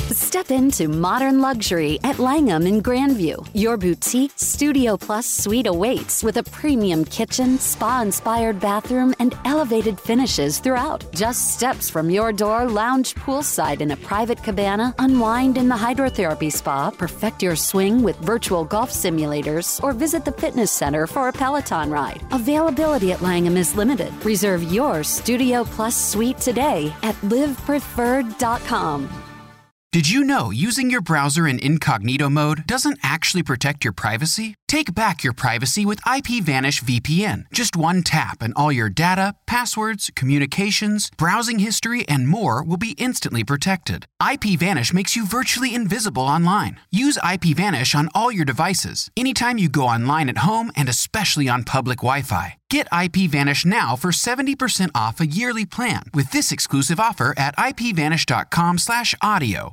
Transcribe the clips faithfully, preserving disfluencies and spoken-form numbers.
Step into modern luxury at Langham in Grandview. Your boutique Studio Plus suite awaits with a premium kitchen, spa-inspired bathroom, and elevated finishes throughout. Just steps from your door, lounge poolside in a private cabana, unwind in the hydrotherapy spa, perfect your swing with virtual golf simulators, or visit the fitness center for a Peloton ride. Availability at Langham is limited. Reserve your Studio Plus suite today at live preferred dot com. Did you know using your browser in incognito mode doesn't actually protect your privacy? Take back your privacy with IPVanish V P N. Just one tap and all your data, passwords, communications, browsing history, and more will be instantly protected. IPVanish makes you virtually invisible online. Use IPVanish on all your devices, anytime you go online at home and especially on public Wi-Fi. Get IPVanish now for seventy percent off a yearly plan with this exclusive offer at ipvanish.com slash audio.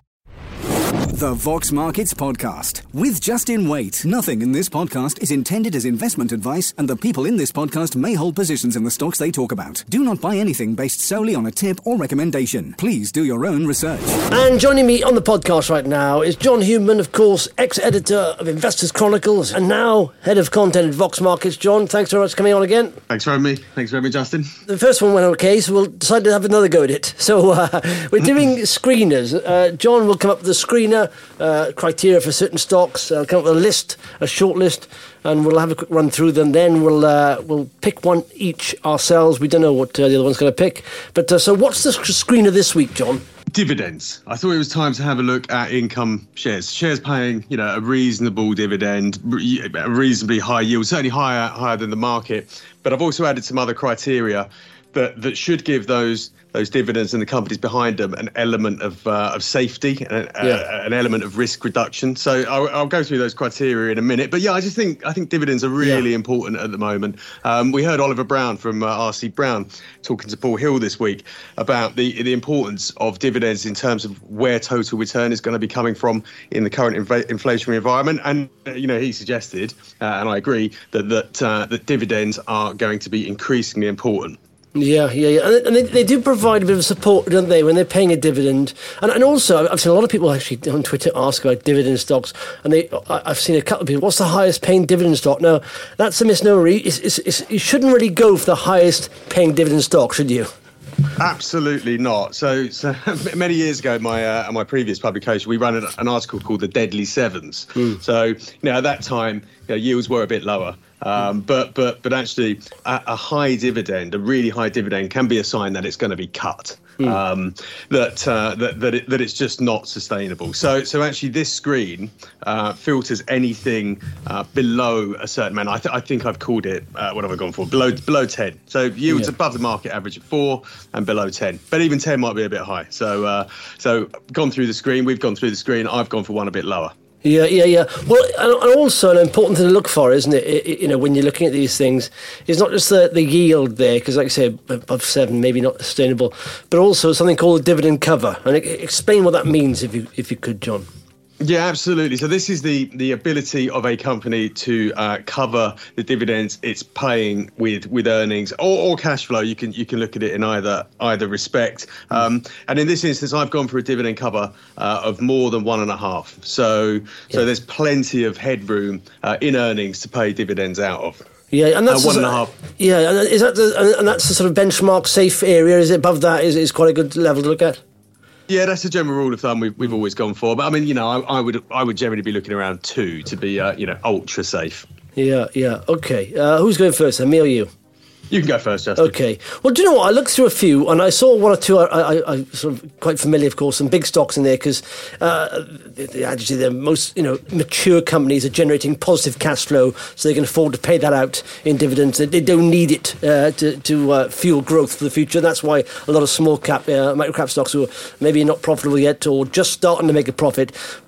The Vox Markets Podcast with Justin Waite. Nothing in this podcast is intended as investment advice, and the people in this podcast may hold positions in the stocks they talk about. Do not buy anything based solely on a tip or recommendation. Please do your own research. And joining me on the podcast right now is John Human, of course, ex-editor of Investors Chronicles and now head of content at Vox Markets. John, thanks very much for coming on again. Thanks for having me. Thanks for having me, Justin. The first one went okay, so we'll decide to have another go at it. So uh, we're doing screeners. Uh, John will come up with a screener, uh, criteria for certain stocks. I'll come up with a list, a short list, and we'll have a quick run through them. Then we'll uh, we'll pick one each ourselves. We don't know what uh, the other one's going to pick. But uh, so what's the screener this week, John? Dividends. I thought it was time to have a look at income shares. Shares paying, you know, a reasonable dividend, a reasonably high yield, certainly higher higher than the market. But I've also added some other criteria that that should give those those dividends and the companies behind them an element of uh, of safety, and a, yeah. a, an element of risk reduction. So I'll, I'll go through those criteria in a minute. But yeah, I just think I think dividends are really yeah. important at the moment. Um, we heard Oliver Brown from uh, R C Brown talking to Paul Hill this week about the the importance of dividends in terms of where total return is going to be coming from in the current inv- inflationary environment. And uh, you know, he suggested, uh, and I agree, that that uh, that dividends are going to be increasingly important. Yeah, yeah, yeah. And they, they do provide a bit of support, don't they, when they're paying a dividend. And, and also, I've seen a lot of people actually on Twitter ask about dividend stocks. And they, I've seen a couple of people, what's the highest paying dividend stock? Now, that's a misnomer. It's, it's, it's, you shouldn't really go for the highest paying dividend stock, should you? Absolutely not. So, so many years ago, my uh, my previous publication, we ran an, an article called The Deadly Sevens. Mm. So, you know, at that time, you know, yields were a bit lower. Um, but but but actually, a, a high dividend, a really high dividend, can be a sign that it's going to be cut. Mm. Um, that uh, that that, it, that it's just not sustainable. So so actually, this screen uh, filters anything uh, below a certain amount. I, th- I think I've called it. Uh, what have I gone for? Below below ten. So yields yeah. above the market average of four and below ten. But even ten might be a bit high. So uh, so gone through the screen. We've gone through the screen. I've gone for one a bit lower. Yeah, yeah, yeah. Well, and also an important thing to look for, isn't it? it you know, when you're looking at these things, is not just the, the yield there, because like I say, above seven, maybe not sustainable, but also something called a dividend cover. And explain what that means, if you if you could, John. Yeah, absolutely. So this is the the ability of a company to uh, cover the dividends it's paying with with earnings or, or cash flow. You can you can look at it in either either respect. Um, and in this instance, I've gone for a dividend cover uh, of more than one and a half. So yeah. so there's plenty of headroom uh, in earnings to pay dividends out of. Yeah, and that's uh, one and a half. Yeah, and is that the, and that's the sort of benchmark safe area? Is it above that? Is is quite a good level to look at? Yeah, that's a general rule of thumb we've we've always gone for. But I mean, you know, I, I would I would generally be looking around two to be, uh, you know, ultra safe. Yeah, yeah. Okay. Uh, who's going first? Then, me or you? You can go first, Justin. Okay. Well, do you know what? I looked through a few, and I saw one or two. I, I, I sort of quite familiar, of course, some big stocks in there because uh, actually the most, you know, mature companies are generating positive cash flow, so they can afford to pay that out in dividends. They, they don't need it uh, to to uh, fuel growth for the future. That's why a lot of small cap, uh, micro cap stocks who are maybe not profitable yet or just starting to make a profit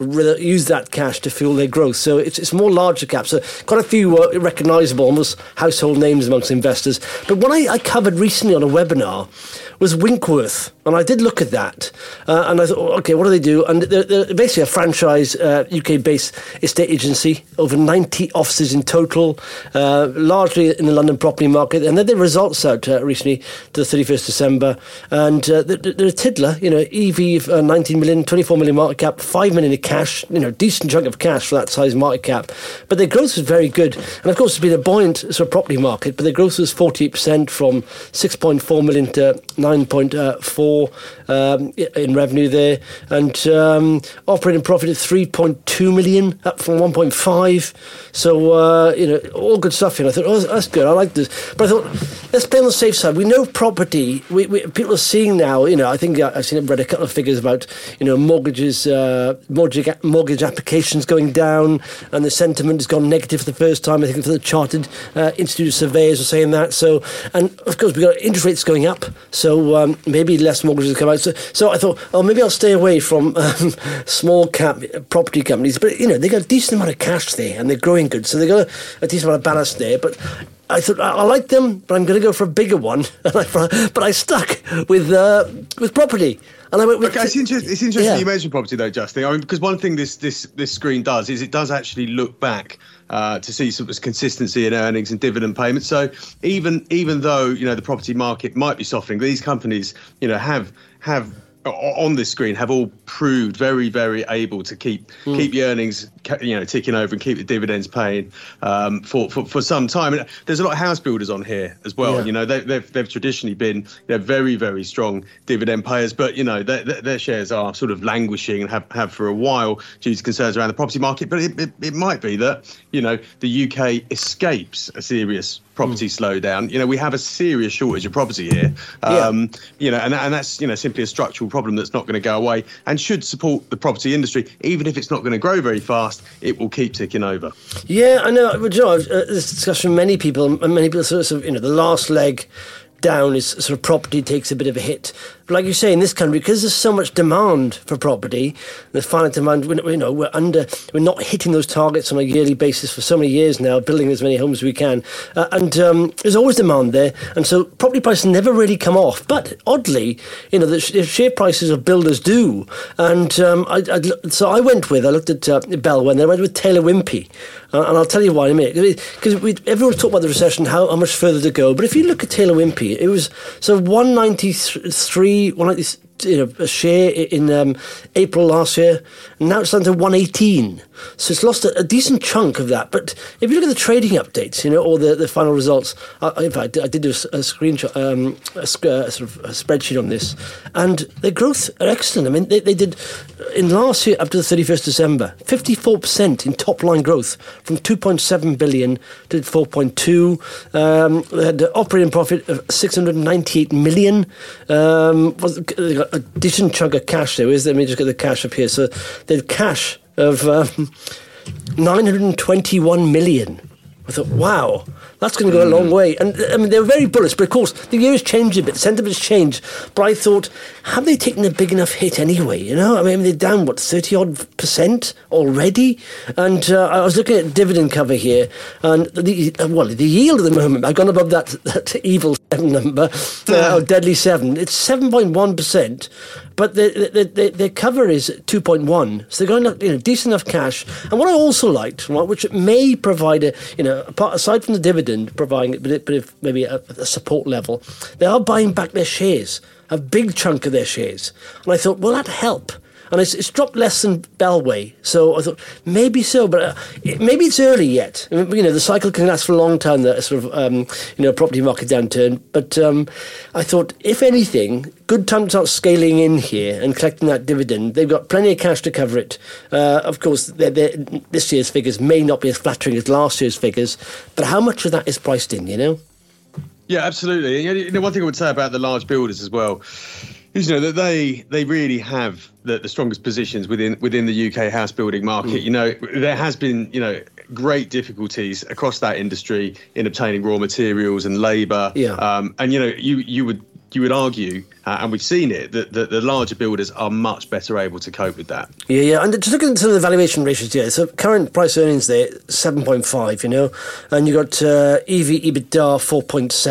use that cash to fuel their growth. So it's it's more larger caps. So quite a few uh, recognisable, almost household names amongst investors. But what I, I covered recently on a webinar was Winkworth. And I did look at that, uh, and I thought, okay, what do they do? And they're, they're basically a franchise uh, U K-based estate agency, over ninety offices in total, uh, largely in the London property market. And they had their results out uh, recently to the thirty-first of December. And uh, they're, they're a tiddler, you know, E V of uh, nineteen million, twenty-four million market cap, five million in cash, you know, decent chunk of cash for that size market cap. But their growth was very good. And of course, it's been a buoyant sort of property market, but their growth was forty-eight percent from six point four million to nine point four. Um, in revenue there, and um, operating profit at three point two million, up from one point five. So uh, you know, all good stuff here. I thought, oh, that's good. I like this, but I thought, let's play on the safe side. We know property. We, we people are seeing now. You know, I think I've seen read a couple of figures about you know mortgages, uh, mortgage mortgage applications going down, and the sentiment has gone negative for the first time. I think for the Chartered uh, Institute of Surveyors are saying that. So, and of course we've got interest rates going up. So um, maybe less mortgages come out. So, so I thought, oh, maybe I'll stay away from um, small cap property companies. But, you know, they got a decent amount of cash there and they're growing good. So they got a, a decent amount of ballast there. But I thought, I, I like them, but I'm going to go for a bigger one. And I, but I stuck with uh, with property. And I went with okay, it's, inter- it's interesting yeah. you mentioned property though, Justin. I mean, because one thing this this this screen does is it does actually look back uh, to see some consistency in earnings and dividend payments. So even even though you know the property market might be softening, these companies you know have have. on this screen have all proved very, very able to keep mm. keep the earnings, you know, ticking over and keep the dividends paying um, for, for for some time. And there's a lot of house builders on here as well. Yeah. You know, they, they've they've traditionally been they're very, very strong dividend payers, but you know their, their shares are sort of languishing and have, have for a while due to concerns around the property market. But it, it, it might be that you know the U K escapes a serious property mm. slowdown. You know, we have a serious shortage of property here. Um, yeah. You know, and and that's you know simply a structural problem that's not going to go away and should support the property industry. Even if it's not going to grow very fast, it will keep ticking over. Yeah, I know. But you know, uh, this discussion, many people, and many people sort of, you know, the last leg down is sort of property takes a bit of a hit. But like you say, in this country, because there's so much demand for property, there's finite demand. We're, you know, we're under, we're not hitting those targets on a yearly basis for so many years now, building as many homes as we can, uh, and um, there's always demand there. And so property prices never really come off. But oddly, you know, the share prices of builders do. And um, I, I, so I went with, I looked at uh, Bellway, and I went with Taylor Wimpey. Uh, and I'll tell you why in a minute. Because everyone's talking about the recession, how, how much further to go. But if you look at Taylor Wimpey, it was so one ninety-three, one ninety, you know, a share in um, April last year, and now it's down to one eighteen. So it's lost a, a decent chunk of that. But if you look at the trading updates, you know, or the, the final results, I, in fact, I did do a, a screenshot, um, a, a sort of a spreadsheet on this, and their growth are excellent. I mean, they, they did in last year up to the thirty-first of December, fifty-four percent in top line growth from two point seven billion to four point two. Um, they had an operating profit of six hundred ninety-eight million. Um, they got a decent chunk of cash there. Is let me just get the cash up here. So they had cash of um, nine hundred twenty-one million. I thought, wow, that's going to go a long way. And I mean, they were very bullish, but of course, the year's changed a bit, the sentiment's changed. But I thought, have they taken a big enough hit anyway? You know, I mean, they're down, what, thirty odd percent already? And uh, I was looking at dividend cover here, and the well, the yield at the moment, I've gone above that, that evil seven number, uh, or deadly seven. It's seven point one percent. But their, their, their cover is two point one, so they're going to, you know, decent enough cash. And what I also liked, which may provide a, you know, apart, aside from the dividend, providing a bit, bit of maybe a, a support level, they are buying back their shares, a big chunk of their shares. And I thought, will that help? And it's, it's dropped less than Bellway, so I thought maybe so, but uh, it, maybe it's early yet. I mean, you know, the cycle can last for a long time. That sort of um, you know property market downturn. But um, I thought, if anything, good time to start scaling in here and collecting that dividend. They've got plenty of cash to cover it. Uh, of course, they're, they're, this year's figures may not be as flattering as last year's figures, but how much of that is priced in? You know. Yeah, absolutely. You know, one thing I would say about the large builders as well is, you know, that they they really have the, the strongest positions within within the U K house building market. Mm. You know, there has been, you know, great difficulties across that industry in obtaining raw materials and labour. Yeah. Um, and, you know, you you would you would argue, uh, and we've seen it, that, that the larger builders are much better able to cope with that. Yeah, yeah. And just looking at some of the valuation ratios here, so current price earnings there, seven point five, you know, and you got uh, E V EBITDA four point seven.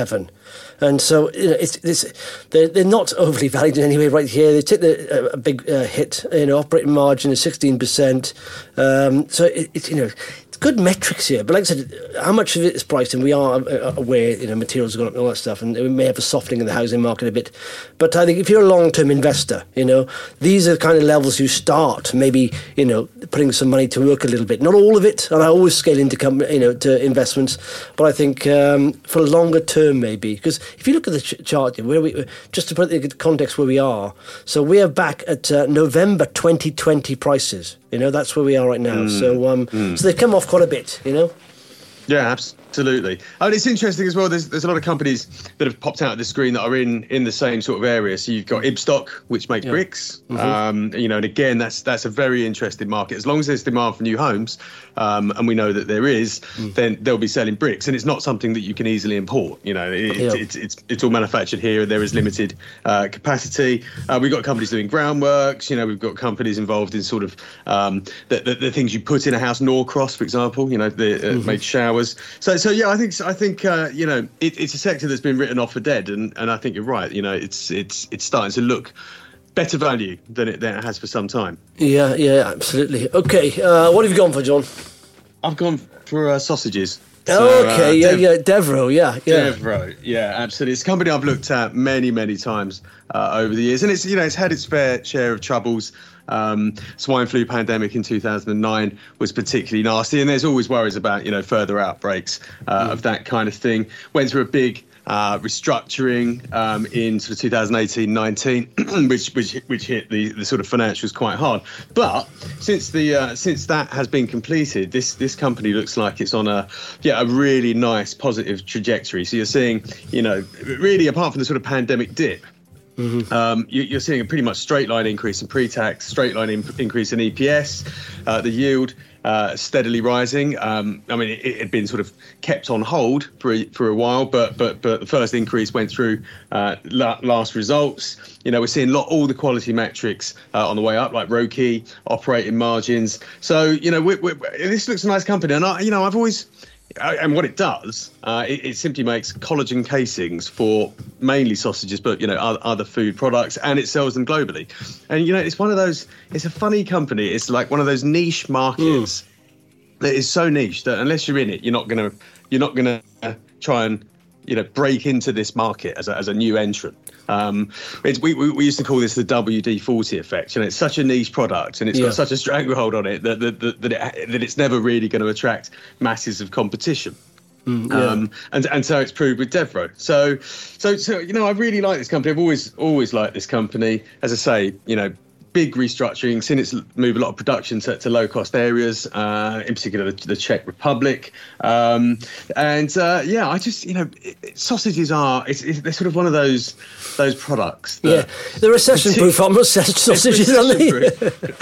And so you know, it's, it's they're, they're not overly valued in any way right here. They take the, a big uh, hit. You know, operating margin is sixteen percent. Um, so it, it's you know. Good metrics here, but like I said, how much of it is priced, and we are aware, you know, materials have gone up and all that stuff, and we may have a softening in the housing market a bit. But I think if you're a long-term investor, you know, these are the kind of levels you start, maybe, you know, putting some money to work a little bit. Not all of it, and I always scale into, com- you know, to investments, but I think um, for longer term maybe, because if you look at the ch- chart, where we, just to put it in context where we are, so we are back at uh, November twenty twenty prices. You know, that's where we are right now. Mm, so, um, mm. so they've come off quite a bit, you know? Yeah, absolutely. And it's interesting as well, there's there's a lot of companies that have popped out of the screen that are in, in the same sort of area. So you've got Ibstock, which make yeah. bricks. Mm-hmm. Um, you know, and again, that's that's a very interesting market. As long as there's demand for new homes, um, and we know that there is, mm. then they'll be selling bricks. And it's not something that you can easily import. You know, it, yeah. it's, it's it's all manufactured here. There is limited uh, capacity. Uh, we've got companies doing groundworks. You know, we've got companies involved in sort of um, the, the, the things you put in a house, Norcross, for example, you know, the, uh, mm-hmm. make showers. So, so yeah, I think I think uh, you know it, it's a sector that's been written off for dead, and, and I think you're right. You know, it's it's it's starting to look better value than it than it has for some time. Yeah, yeah, absolutely. Okay, uh, what have you gone for, John? I've gone for uh, sausages. So, okay, uh, yeah, Dev- yeah, Devro, yeah, yeah, Devro, yeah, absolutely. It's a company I've looked at many, many times uh, over the years, and it's you know it's had its fair share of troubles. Um, swine flu pandemic in two thousand nine was particularly nasty, and there's always worries about you know further outbreaks uh, mm. of that kind of thing. Went through a big uh, restructuring um, in sort of two thousand eighteen nineteen, which which which hit the, the sort of financials quite hard. But since the uh, since that has been completed, this this company looks like it's on a yeah a really nice positive trajectory. So you're seeing you know really apart from the sort of pandemic dip. Mm-hmm. Um, you, you're seeing a pretty much straight line increase in pre-tax, straight line in, increase in E P S, uh, the yield uh, steadily rising. Um, I mean, it, it had been sort of kept on hold for a, for a while, but but but the first increase went through uh, la- last results. You know, we're seeing lot, all the quality metrics uh, on the way up, like R O C E, operating margins. So you know, we, we, this looks a nice company, and I, you know, I've always. And what it does, uh, it, it simply makes collagen casings for mainly sausages, but, you know, other, other food products, and it sells them globally. And, you know, it's one of those, it's a funny company. It's like one of those niche markets mm. that is so niche that unless you're in it, you're not going to, you're not going to try and, you know, break into this market as a, as a new entrant. Um, it's, we, we we used to call this the W D forty effect. You know, it's such a niche product, and it's yeah. got such a stranglehold on it that that that, that, it, that it's never really going to attract masses of competition. Mm, yeah. um, and and so it's proved with Devro. So so so you know, I really like this company. I've always always liked this company. As I say, you know. Big restructuring, seen it move a lot of production to, to low-cost areas, uh, in particular the, the Czech Republic. Um, and uh, yeah, I just, you know, it, it, sausages are, it's, it's, they're sort of one of those those products. Yeah, they're recession-proof, almost sausages, aren't they? no,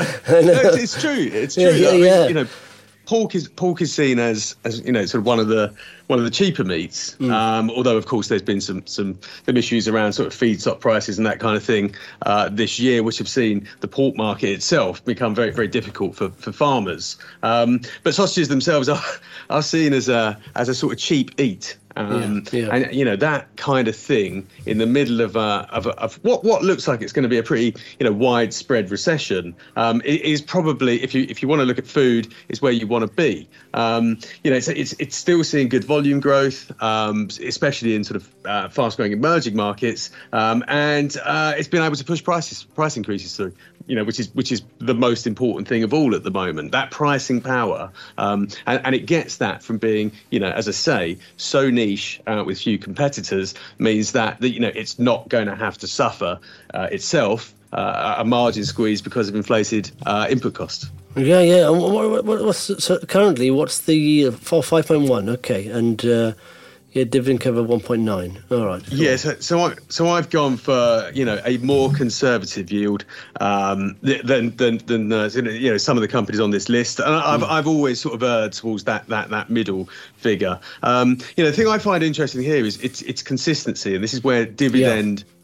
it's true, it's true. Yeah, yeah, I mean, yeah. You know, pork is pork is seen as, as you know, sort of one of the one of the cheaper meats. Mm. Um, although of course there's been some some some issues around sort of feedstock prices and that kind of thing uh, this year, which have seen the pork market itself become very very difficult for for farmers. Um, but sausages themselves are are seen as a as a sort of cheap eat. Um, yeah, yeah. And you know that kind of thing in the middle of uh, of, of what what looks like it's going to be a pretty you know widespread recession um, it is probably if you if you want to look at food is where you want to be. Um, you know it's, it's it's still seeing good volume growth, um, especially in sort of uh, fast growing emerging markets, um, and uh, it's been able to push prices price increases through. You know, which is which is the most important thing of all at the moment, that pricing power. Um, and, and it gets that from being, you know, as I say, so niche uh, with few competitors means that, that, you know, it's not going to have to suffer uh, itself uh, a margin squeeze because of inflated uh, input costs. Yeah, yeah. What, what, what's so currently, what's the for five point one? Okay. And uh, yeah, dividend cover one point nine. All right. Cool. Yeah, so so, I, so I've gone for you know a more conservative yield um, than than than uh, you know some of the companies on this list, and I've mm. I've always sort of erred towards that that that middle figure. Um, you know, the thing I find interesting here is it's it's consistency, and this is where dividend. Yeah.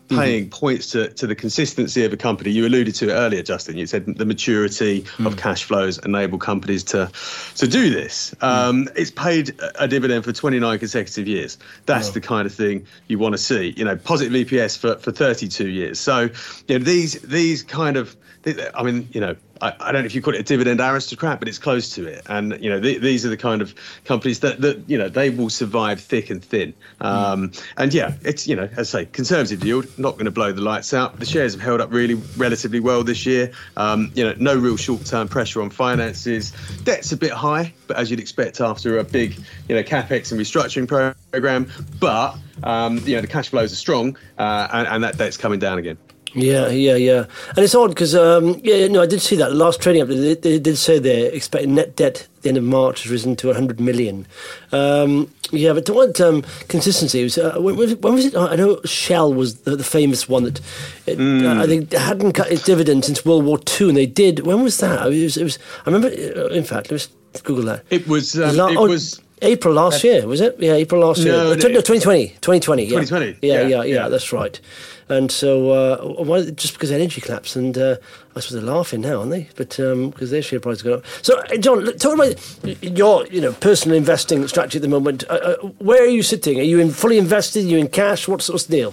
paying Mm-hmm. points to, to the consistency of a company. You alluded to it earlier, Justin. You said the maturity mm. of cash flows enable companies to to do this. Um, mm. It's paid a dividend for twenty-nine consecutive years. That's oh. the kind of thing you want to see. You know, positive E P S for, for thirty-two years. So, you know, these these kind of, I mean, you know, I, I don't know if you call it a dividend aristocrat, but it's close to it. And, you know, th- these are the kind of companies that, that, you know, they will survive thick and thin. Um, mm. And, yeah, it's, you know, as I say, conservative yield, not going to blow the lights out. The shares have held up really relatively well this year. Um, you know, no real short-term pressure on finances. Debt's a bit high, but as you'd expect after a big, you know, CapEx and restructuring program. But, um, you know, the cash flows are strong uh, and, and that debt's coming down again. Yeah, yeah, yeah. And it's odd because, um, yeah, no, I did see that. Last trading update, they, they did say they're expecting net debt at the end of March has risen to one hundred million. Um, yeah, but to what um, consistency? It was, uh, when, when was it? I know Shell was the, the famous one that it, mm. uh, I think hadn't cut its dividend since World War Two, and they did. When was that? It was, it was I remember, in fact, let's Google that. It was, um, it was, it oh, was April last uh, year, was it? Yeah, April last year. No, no, no twenty twenty. twenty twenty, yeah. twenty twenty. Yeah, yeah, yeah, yeah, yeah. that's right. And so, uh, why, just because energy collapsed, and uh, I suppose they're laughing now, aren't they? But um, because their share price has gone up. So, John, talk about your, you know, personal investing strategy at the moment. Uh, uh, where are you sitting? Are you in fully invested? Are you in cash? What's, what's the deal?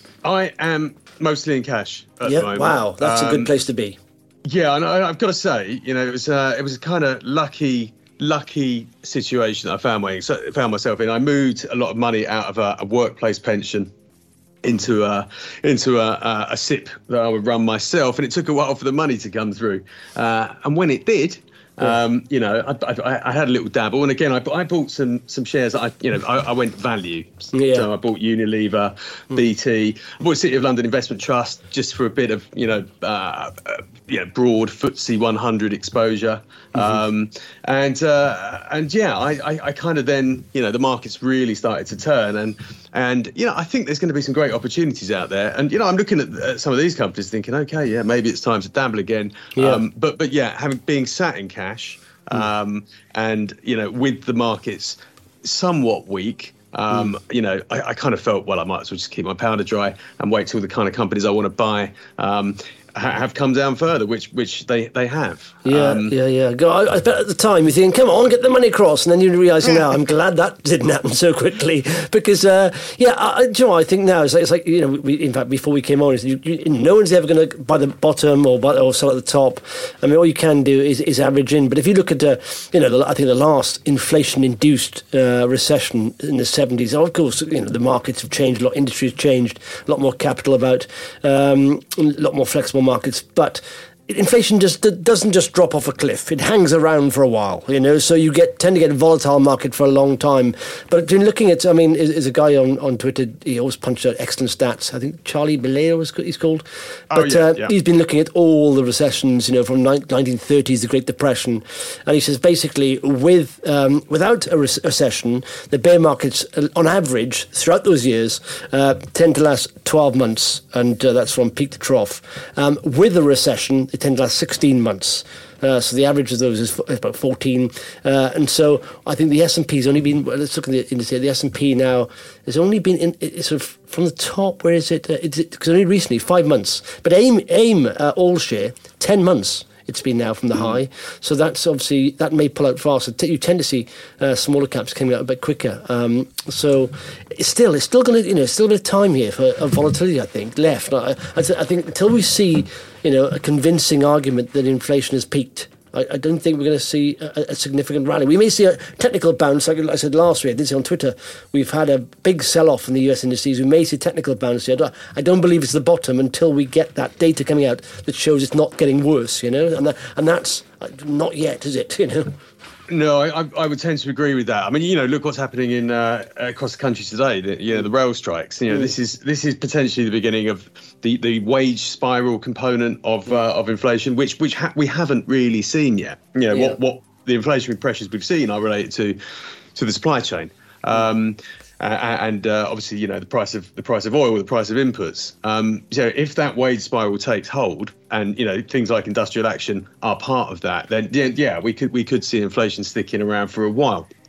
I am mostly in cash at yeah, the moment. Wow, that's um, a good place to be. Yeah, and I, I've got to say, you know, it was uh, it was a kind of lucky. lucky situation that I found, my, so found myself in. I moved a lot of money out of a, a workplace pension into a into a, a, a S I P that I would run myself, and it took a while for the money to come through. Uh, and when it did, um, you know, I, I, I had a little dabble, and again, I, I bought some some shares. That I, you know, I, I went value. Yeah. So I bought Unilever, mm. B T, I bought City of London Investment Trust just for a bit of, you know, uh, uh, you know, broad F T S E one hundred exposure. Mm-hmm. Um, and uh, and yeah, I, I, I kind of then, you know, the market's really started to turn, and and you know, I think there's going to be some great opportunities out there. And you know, I'm looking at uh, some of these companies, thinking, okay, yeah, maybe it's time to dabble again. Yeah. Um, but but yeah, having being sat in cash, um, mm. and you know, with the markets somewhat weak. Um, mm. You know, I, I kind of felt, well, I might as well just keep my powder dry and wait till the kind of companies I want to buy um, ha- have come down further, which which they, they have. Yeah, um, yeah, yeah. Go, I, I bet at the time you think, come on, get the money across, and then you're realising now, I'm glad that didn't happen so quickly because, uh, yeah, I, do you know, I think now it's like, it's like you know, we, in fact, before we came on, you, you, no one's ever going to buy the bottom or buy, or sell at the top. I mean, all you can do is, is average in. But if you look at, uh, you know, the, I think the last inflation-induced uh, recession in the seventies, of course, you know, the markets have changed a lot, industries have changed, a lot more capital about, um, a lot more flexible markets, but inflation just doesn't just drop off a cliff. It hangs around for a while, you know, so you get tend to get a volatile market for a long time. But in looking at, I mean, is a guy on, on Twitter, he always punched out excellent stats. I think Charlie Belair was he's called. But oh, yeah, uh, yeah. he's been looking at all the recessions, you know, from nineteen thirties, the Great Depression. And he says basically with um, without a recession, the bear markets, uh, on average, throughout those years, uh, tend to last twelve months. And uh, that's from peak to trough. Um, with a recession, it tends to last sixteen months. Uh, so the average of those is, is about fourteen. Uh, and so I think the S and P's only been, well, let's look at the indicator, the S and P now has only been in, it's sort of from the top, where is it? Uh, it's because only recently, five months. But AIM, AIM uh, all share, ten months. It's been now from the high. So that's obviously, that may pull out faster. You tend to see uh, smaller caps coming out a bit quicker. Um, so it's still, it's still going to, you know, it's still a bit of time here for uh, volatility, I think, left. I, I, th- I think until we see, you know, a convincing argument that inflation has peaked, I, I don't think we're going to see a, a significant rally. We may see a technical bounce, like I said last week, I did say on Twitter, we've had a big sell-off in the U S indices. We may see a technical bounce here. I don't believe it's the bottom until we get that data coming out that shows it's not getting worse, you know, and, that, and that's not yet, is it, you know? No, I, I would tend to agree with that. I mean, you know, look what's happening in uh, across the country today. The, you know, the rail strikes. You know, mm. this is this is potentially the beginning of the, the wage spiral component of uh, of inflation, which which ha- we haven't really seen yet. You know, yeah. what what the inflationary pressures we've seen are related to to the supply chain. Um, Uh, and uh, obviously, you know, the price of the price of oil, the price of inputs. Um, so if that wage spiral takes hold, and you know things like industrial action are part of that, then yeah, yeah we could we could see inflation sticking around for a while.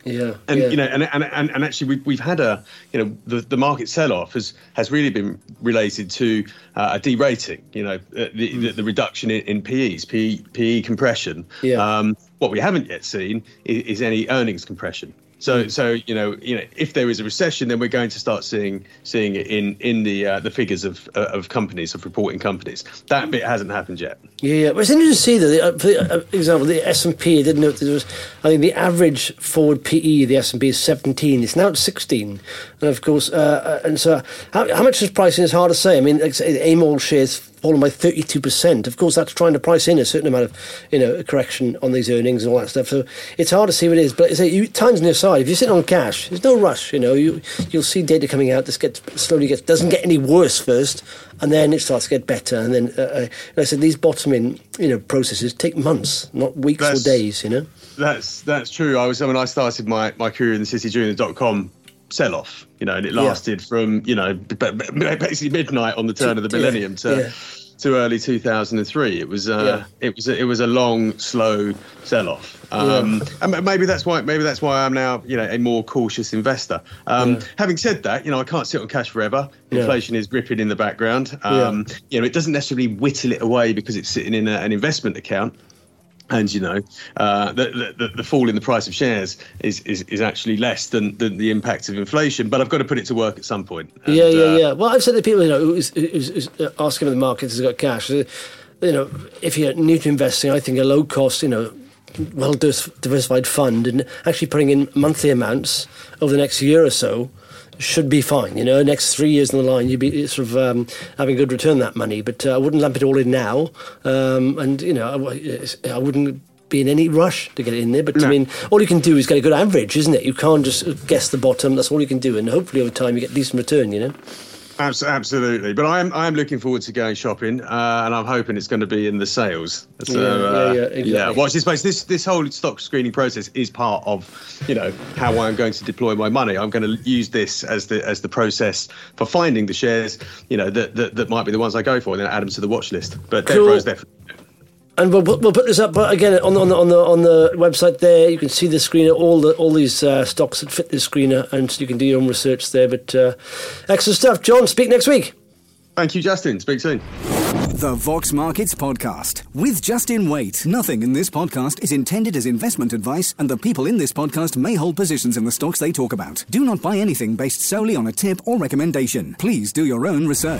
Yeah, and yeah. you know, and and and, and actually, we've we've had a, you know, the, the market sell-off has has really been related to uh, a derating. You know, the mm. the, the reduction in, in P Es, P E compression. Yeah. Um, what we haven't yet seen is, is any earnings compression. So, mm. so you know, you know, if there is a recession, then we're going to start seeing seeing it in in the uh, the figures of uh, of companies, of reporting companies. That bit hasn't happened yet. Yeah, yeah. Well, it's interesting to see that. The, uh, for the, uh, example, the S and P. I didn't know there was. I think the average forward P E, the S and P is seventeen. It's now at sixteen, and of course, uh, and so how, how much is pricing is hard to say. I mean, like say, A M O L shares fallen by thirty-two percent. Of course, that's trying to price in a certain amount of, you know, correction on these earnings and all that stuff. So it's hard to see what it is. But it's a, you, time's on your side. If you're sitting on cash, there's no rush. You know, you you'll see data coming out. This gets slowly gets doesn't get any worse first, and then it starts to get better. And then, uh, like I said, these bottoming, you know, processes take months, not weeks that's, or days. You know, that's that's true. I was when I started my my career in the city during the dot com sell-off, you know, and it lasted yeah. from, you know, basically midnight on the turn of the millennium to yeah. to early two thousand three. It was uh, yeah. it was a, it was a long, slow sell-off, um, yeah. and maybe that's why maybe that's why I'm now, you know, a more cautious investor. Um, yeah. Having said that, you know, I can't sit on cash forever. Inflation yeah. is ripping in the background. Um, yeah. You know, it doesn't necessarily whittle it away because it's sitting in a, an investment account. And, you know, uh, the, the the fall in the price of shares is, is, is actually less than, than the impact of inflation. But I've got to put it to work at some point. And, yeah, yeah, uh, yeah. Well, I've said to people, you know, who's, who's, who's asking if the market has got cash. You know, if you're new to investing, I think a low cost, you know, well diversified fund and actually putting in monthly amounts over the next year or so should be fine. You know, next three years in the line, you'd be sort of um, having a good return that money. But uh, I wouldn't lump it all in now. Um, and, you know, I, I wouldn't be in any rush to get it in there. But, no. I mean, all you can do is get a good average, isn't it? You can't just guess the bottom. That's all you can do. And hopefully over time you get decent return, you know? Absolutely, but I'm I'm looking forward to going shopping, uh, and I'm hoping it's going to be in the sales. So, yeah, uh, yeah, yeah, exactly. yeah. Watch this space. This this whole stock screening process is part of, you know, how I'm going to deploy my money. I'm going to use this as the as the process for finding the shares, you know, that that, that might be the ones I go for, and then add them to the watch list. But cool. Deborah's definitely. And we'll put, we'll put this up again on the, on the on the on the website there. You can see the screener, all the all these uh, stocks that fit this screener, and so you can do your own research there. But uh, excellent stuff, John. Speak next week. Thank you, Justin. Speak soon. The Vox Markets Podcast with Justin Waite. Nothing in this podcast is intended as investment advice, and the people in this podcast may hold positions in the stocks they talk about. Do not buy anything based solely on a tip or recommendation. Please do your own research.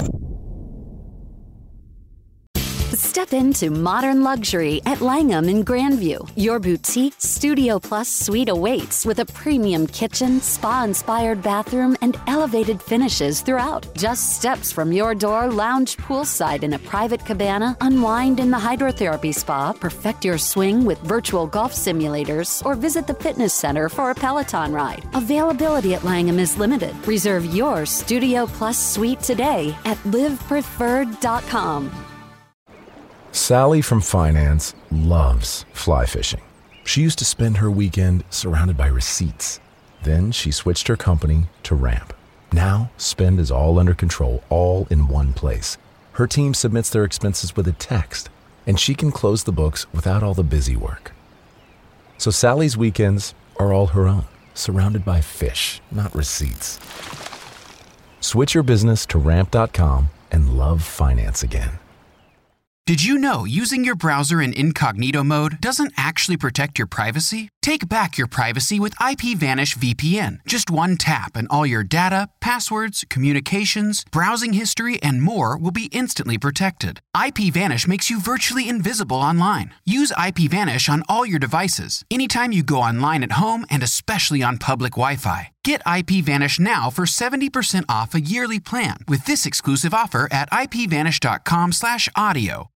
Step into modern luxury at Langham in Grandview. Your boutique Studio Plus suite awaits with a premium kitchen, spa-inspired bathroom, and elevated finishes throughout. Just steps from your door, lounge poolside in a private cabana, unwind in the hydrotherapy spa, perfect your swing with virtual golf simulators, or visit the fitness center for a Peloton ride. Availability at Langham is limited. Reserve your Studio Plus suite today at live preferred dot com. Sally from finance loves fly fishing. She used to spend her weekend surrounded by receipts. Then she switched her company to Ramp. Now, spend is all under control, all in one place. Her team submits their expenses with a text, and she can close the books without all the busy work. So Sally's weekends are all her own, surrounded by fish, not receipts. Switch your business to ramp dot com and love finance again. Did you know using your browser in incognito mode doesn't actually protect your privacy? Take back your privacy with IPVanish V P N. Just one tap and all your data, passwords, communications, browsing history, and more will be instantly protected. IPVanish makes you virtually invisible online. Use IPVanish on all your devices, anytime you go online at home and especially on public Wi-Fi. Get IPVanish now for seventy percent off a yearly plan with this exclusive offer at ipvanish dot com slash audio.